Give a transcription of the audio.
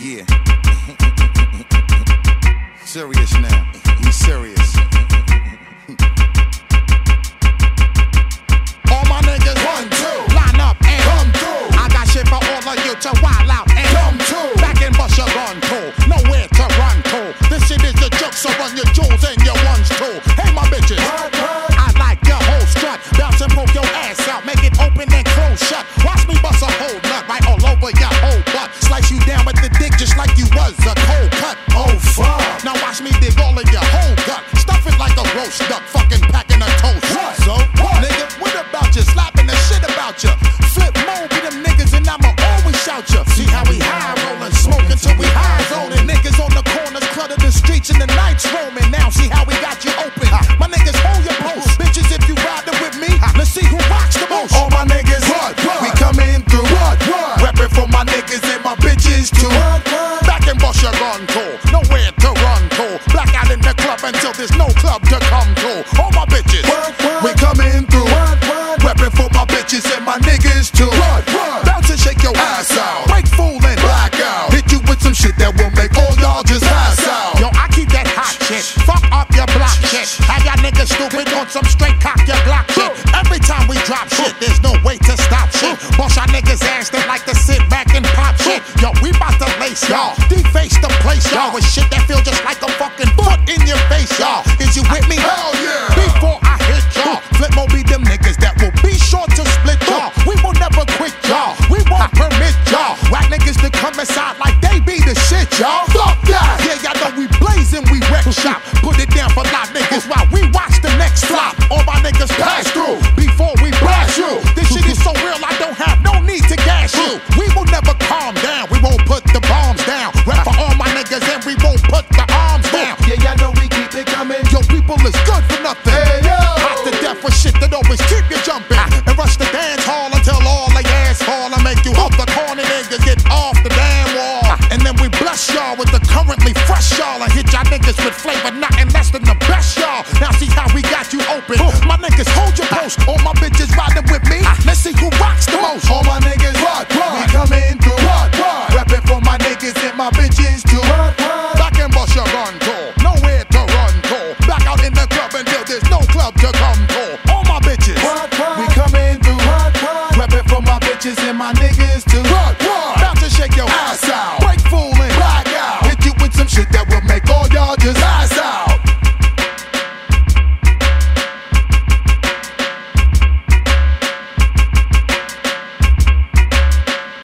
Yeah. Serious now. We serious. All my niggas 1, 2, line up and come through. I got shit for all of you to wild out and come through. Back and bust your gun too. Nowhere to run to. This shit is a joke, so run your jewels and your ones too. Hey my bitches, I like your whole strut. Bounce and poke your ass out, make it open and close shut. Watch me bust a whole nut right all over your whole butt. Slice you down with the dick just like you was a cold cut. Oh fuck. Now watch me dig all in your whole gut. Stuff it like a roast duck, fucking packing a toast. What? So, what? Nigga, what about you? Slapping the shit about you. Flip mode be them niggas and I'ma always shout you. See how we high rolling, smoking till we high zoning. Niggas on the corners, clutter the streets and the nights roaming. Now see how we got you open. My niggas hold your post. Bitches, if you riding with me, let's see who rocks the most. All my niggas, we coming through. Reppin' for my niggas and my bitches too. Back and bust your gun too. Nowhere to run to. Black out in the club until there's no club to come to. All my bitches, we coming through. Reppin' for my bitches and my niggas too. Bounce and shake your ass out. Break fool and black out. Hit you with some shit that will make all y'all just pass out. Yo, I keep that hot shit. Fuck up your block shit. Have y'all niggas stupid on some straight cock your Glock shit. Every time we drop shit, there's no way to stop shit. Bust y'all niggas ass that like to sit back and pop shit. Yo, we bout to lace y'all. Deface the place y'all with shit that feel just like a fucking foot in your face y'all. Is you with me? Hell yeah. Before I hit y'all, Flip Mo be them niggas that will be sure to split y'all. We will never quit y'all. We won't permit y'all. Whack niggas to come inside like they be the shit y'all. Fuck that. Yeah, y'all know we blazing, we wreck shop. Put it down for live niggas while we watch the next flop. All my niggas pass through before we blast you. This shit is so real, I don't have no need to gas you. We will never calm down. We won't put the bombs down. Rap for all my niggas and we won't put the arms down. Yeah, y'all know we keep it coming. Yo, people is good for nothing. Hey, yo. Hot to death for shit that always keep you jumping. And rush the dance hall until all the ass fall. I make you up the corner niggas get off the damn wall. And then we bless y'all with the currently fresh y'all. And hit y'all niggas with flavor, nothing less than the best y'all. Now see how we got you open. My niggas hold your post. All my bitches riding with me. Let's see who rocks the most. All my niggas we coming through. Rapping for my niggas and my bitches too. Back and bust your gun too. Nowhere to run to. Back out in the club until there's no club to come to. All my bitches we coming through. Rapping for my bitches and my niggas too. Bounce and shake your ass out. Break fool and black out. Hit you with some shit that will make